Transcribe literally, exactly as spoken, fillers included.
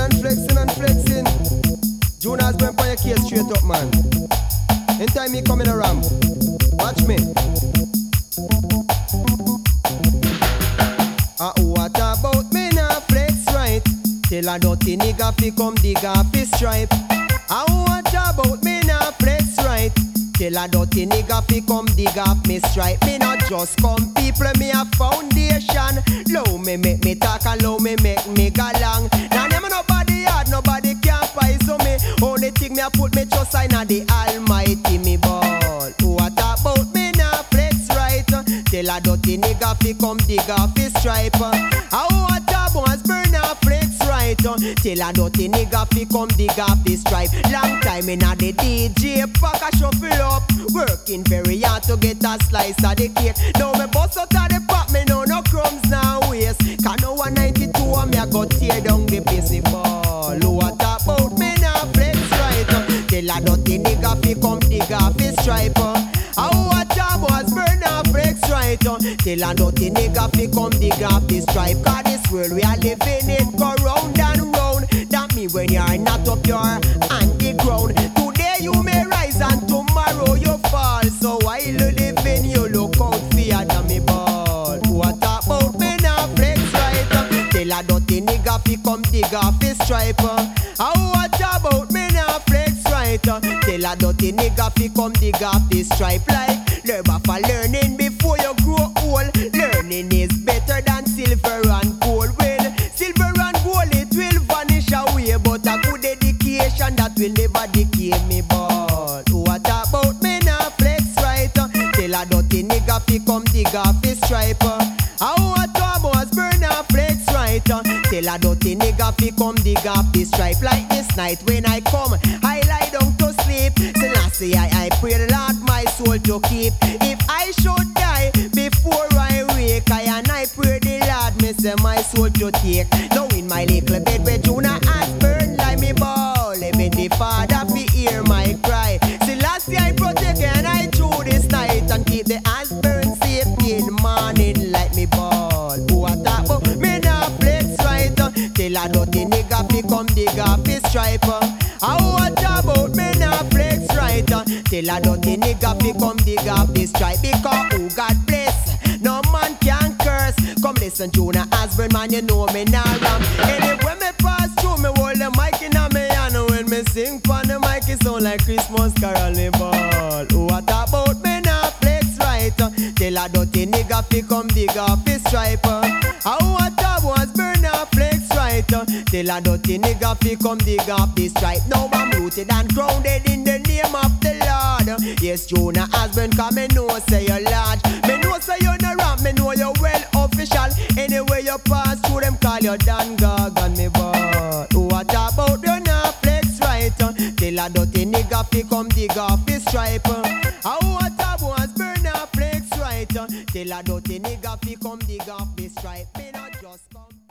and flexing and flexing. Jonas going for your case straight up, man. Anytime me coming around, watch me. Ah, what about me now flex right? Tell a dirty nigga fi come dig off his stripe. Ah, what about me now flex right? Tell a dirty nigga fi come dig off me stripe. Me not just come people, me a foundation. Low me make me talk and low me make me go long. Now them nobody hard, nobody can poison me. Only thing me a put me trust in a the Almighty me ball. What about me now flex right? Tell a dirty nigga fi come dig off his stripe. Ah, what about burn off flex right? Tell a dirty nigga fi come dig off his stripe. Long time in a the D J pack a shuffle up, working very hard to get a slice of the cake. Now me bust out of the pot, me know no crumbs now waste. Can no one ninety-two and me a go tear down the pissy ball. What about me now flex right? Tell a dirty nigga fi come dig off his stripe. Ah, what about burn off flex right? Tell a dirty nigga fi come dig off his stripe. Cause this world we are living it go round and round. That me when you are not up your on the ground. Today you may rise and tomorrow you fall. So while you living you look out for your dummy ball. What about me now flex right? Tell a dirty nigga fi come dig off his stripe. Ah, what about me now flex right? Tell a dirty nigga fi come dig off his stripe. Like learn for learning before you grow old. Learning is better than silver and gold. Well, silver and gold it will vanish away, but a good education that will never decay me ball. What about me now flex right? Tell a dirty nigga fi come dig off his stripe. Ah, what about burn off flex right? Tell a dirty nigga fi come dig off his stripe. Like this night when I come, I lie down to sleep. Till I say I, I pray the Lord my soul to keep. If I should die before I wake, I and I pray the Lord me say my soul to take. Now in my little bed where Jonah has burned like me ball. Even the Father fi hear my cry. See last year I protect and I through this night and keep the eyes burn safe in morning like me ball. What about me now flex right? Tell a dirty nigga fi come dig off his stripe. Ah, what about me now flex right? Tell a dirty nigga fi come dig off his stripe. Because who God bless, no man can curse. Come listen Jonah Osborne, man, you know me now ram. Anyway me pass through, me hold the mic in a me hand. When me sing pon the mic it sound like Christmas carol me ball. What about me now flex right? Tell a dirty nigga fi come dig off his stripe. Ah, what about burn off flex right? Tell a dirty nigga fi come dig off his stripe. Now I'm rooted and grounded in the name of the Lord. Yes, Jonah Osborne, cause me know say you're large. Me know say you're not rap, me know you're well official. Anyway you pass through them call you Dan Gargan me ball. What about you now flex right? Tell a dirty nigga fi come dig off his stripe. Ah, what about burn off flex right? Tell a dirty nigga fi come dig off his stripe. Me not just come